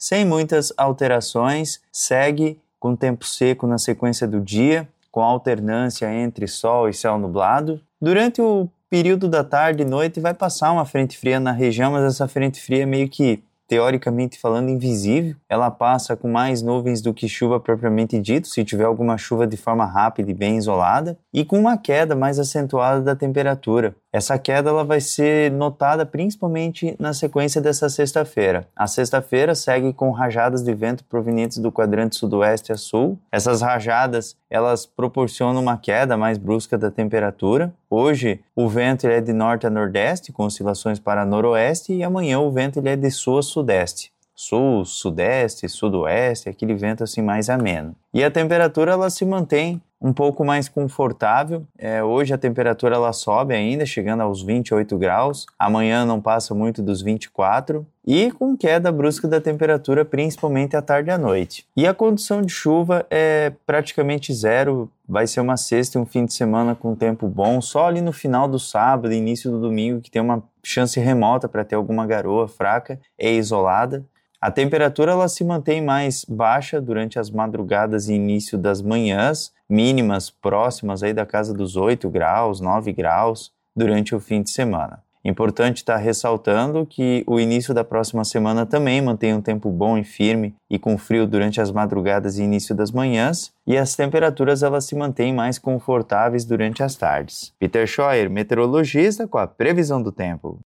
sem muitas alterações, segue com tempo seco na sequência do dia, com alternância entre sol e céu nublado. Durante o período da tarde e noite vai passar uma frente fria na região, mas essa frente fria é meio que, teoricamente falando, invisível. Ela passa com mais nuvens do que chuva propriamente dito, se tiver alguma chuva de forma rápida e bem isolada, e com uma queda mais acentuada da temperatura. Essa queda ela vai ser notada principalmente na sequência dessa sexta-feira. A sexta-feira segue com rajadas de vento provenientes do quadrante sudoeste a sul. Essas rajadas elas proporcionam uma queda mais brusca da temperatura. Hoje o vento ele é de norte a nordeste, com oscilações para noroeste, e amanhã o vento ele é de sul a sudeste. Sul, sudeste, sudoeste, aquele vento assim mais ameno. E a temperatura ela se mantém um pouco mais confortável. Hoje a temperatura ela sobe ainda, chegando aos 28 graus. Amanhã não passa muito dos 24. E com queda brusca da temperatura, principalmente à tarde e à noite. E a condição de chuva é praticamente zero. Vai ser uma sexta e um fim de semana com tempo bom. Só ali no final do sábado e início do domingo que tem uma chance remota para ter alguma garoa fraca e isolada. A temperatura ela se mantém mais baixa durante as madrugadas e início das manhãs, mínimas próximas aí da casa dos 8 graus, 9 graus durante o fim de semana. Importante estar ressaltando que o início da próxima semana também mantém um tempo bom e firme e com frio durante as madrugadas e início das manhãs, e as temperaturas elas se mantêm mais confortáveis durante as tardes. Peter Scheuer, meteorologista, com a previsão do tempo.